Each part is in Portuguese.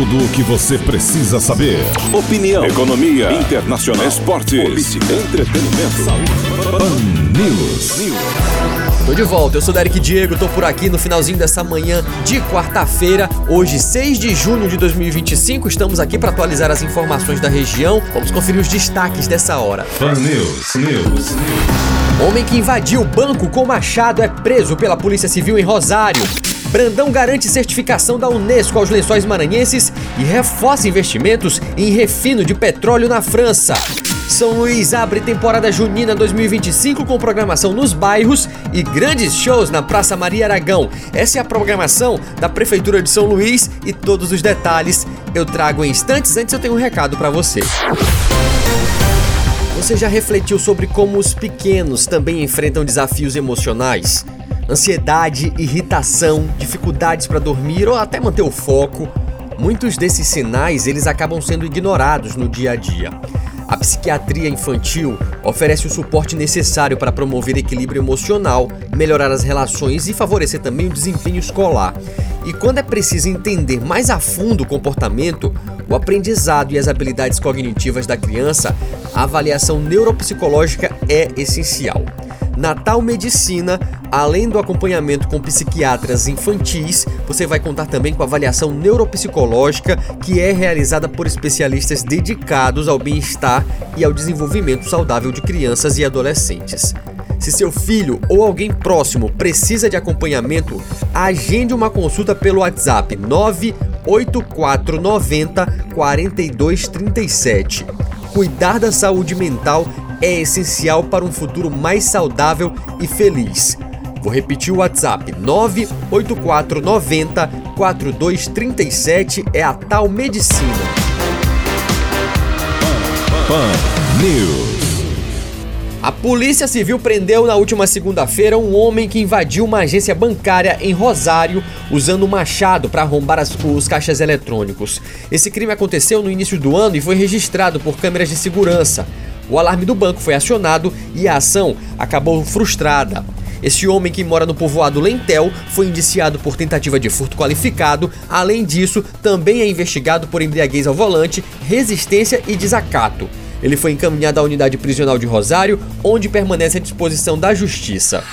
Tudo o que você precisa saber. Opinião, economia, internacional, esportes, política, entretenimento, saúde. Pan News. Tô de volta, eu sou o Derek Diego, tô por aqui no finalzinho dessa manhã de quarta-feira, hoje 6 de junho de 2025, estamos aqui para atualizar as informações da região, vamos conferir os destaques dessa hora. Pan News. Homem que invadiu banco com machado é preso pela Polícia Civil em Rosário. Brandão garante certificação da Unesco aos Lençóis Maranhenses e reforça investimentos em refino de petróleo na França. São Luís abre temporada junina 2025 com programação nos bairros e grandes shows na Praça Maria Aragão. Essa é a programação da Prefeitura de São Luís e todos os detalhes eu trago em instantes. Antes eu tenho um recado para você. Você já refletiu sobre como os pequenos também enfrentam desafios emocionais? Ansiedade, irritação, dificuldades para dormir ou até manter o foco. Muitos desses sinais eles acabam sendo ignorados no dia a dia. A psiquiatria infantil oferece o suporte necessário para promover equilíbrio emocional, melhorar as relações e favorecer também o desempenho escolar. E quando é preciso entender mais a fundo o comportamento, o aprendizado e as habilidades cognitivas da criança, a avaliação neuropsicológica é essencial. Na Tal Medicina, além do acompanhamento com psiquiatras infantis, você vai contar também com a avaliação neuropsicológica, que é realizada por especialistas dedicados ao bem-estar e ao desenvolvimento saudável de crianças e adolescentes. Se seu filho ou alguém próximo precisa de acompanhamento, agende uma consulta pelo WhatsApp 98490 4237. Cuidar da saúde mental é essencial para um futuro mais saudável e feliz. Vou repetir o WhatsApp, 98490 4237 é a Tal Medicina. Pan News. A Polícia Civil prendeu na última segunda-feira um homem que invadiu uma agência bancária em Rosário usando um machado para arrombar os caixas eletrônicos. Esse crime aconteceu no início do ano e foi registrado por câmeras de segurança. O alarme do banco foi acionado e a ação acabou frustrada. Esse homem, que mora no povoado Lentel, foi indiciado por tentativa de furto qualificado. Além disso, também é investigado por embriaguez ao volante, resistência e desacato. Ele foi encaminhado à unidade prisional de Rosário, onde permanece à disposição da Justiça.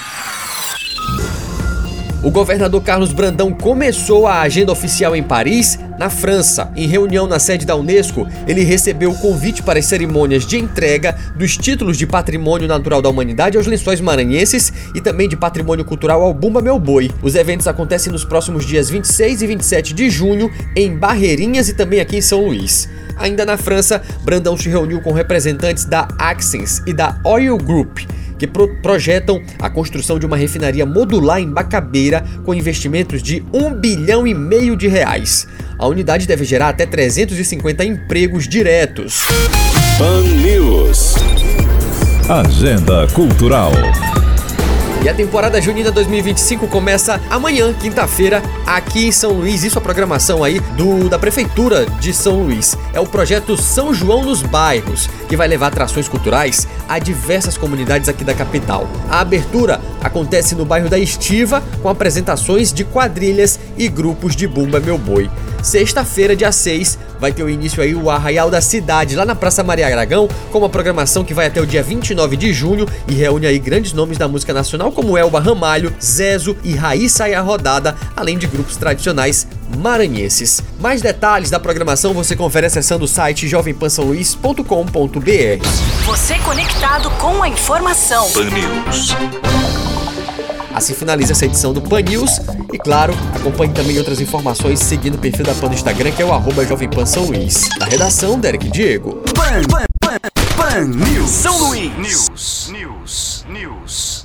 O governador Carlos Brandão começou a agenda oficial em Paris, na França. Em reunião na sede da Unesco, ele recebeu o convite para as cerimônias de entrega dos títulos de Patrimônio Natural da Humanidade aos Lençóis Maranhenses e também de Patrimônio Cultural ao Bumba Meu Boi. Os eventos acontecem nos próximos dias 26 e 27 de junho, em Barreirinhas e também aqui em São Luís. Ainda na França, Brandão se reuniu com representantes da Axens e da Oil Group, que projetam a construção de uma refinaria modular em Bacabeira com investimentos de R$1,5 bilhão. A unidade deve gerar até 350 empregos diretos. Pan News. Agenda Cultural. E a temporada junina 2025 começa amanhã, quinta-feira, aqui em São Luís. Isso é a programação aí da Prefeitura de São Luís. É o projeto São João nos Bairros, que vai levar atrações culturais a diversas comunidades aqui da capital. A abertura acontece no bairro da Estiva, com apresentações de quadrilhas e grupos de Bumba Meu Boi. Sexta-feira, dia 6, vai ter o início aí o Arraial da Cidade, lá na Praça Maria Aragão, com uma programação que vai até o dia 29 de junho e reúne aí grandes nomes da música nacional, como Elba Ramalho, Zezo e Raíssa e a Rodada, além de grupos tradicionais maranhenses. Mais detalhes da programação você confere acessando o site jovempansaluís.com.br. Você conectado com a informação. Pan News. Assim finaliza essa edição do Pan News e, claro, acompanhe também outras informações seguindo o perfil da Pan no Instagram, que é o @jovempansaluís. Na redação, Derek Diego. Pan News. São Luís. News.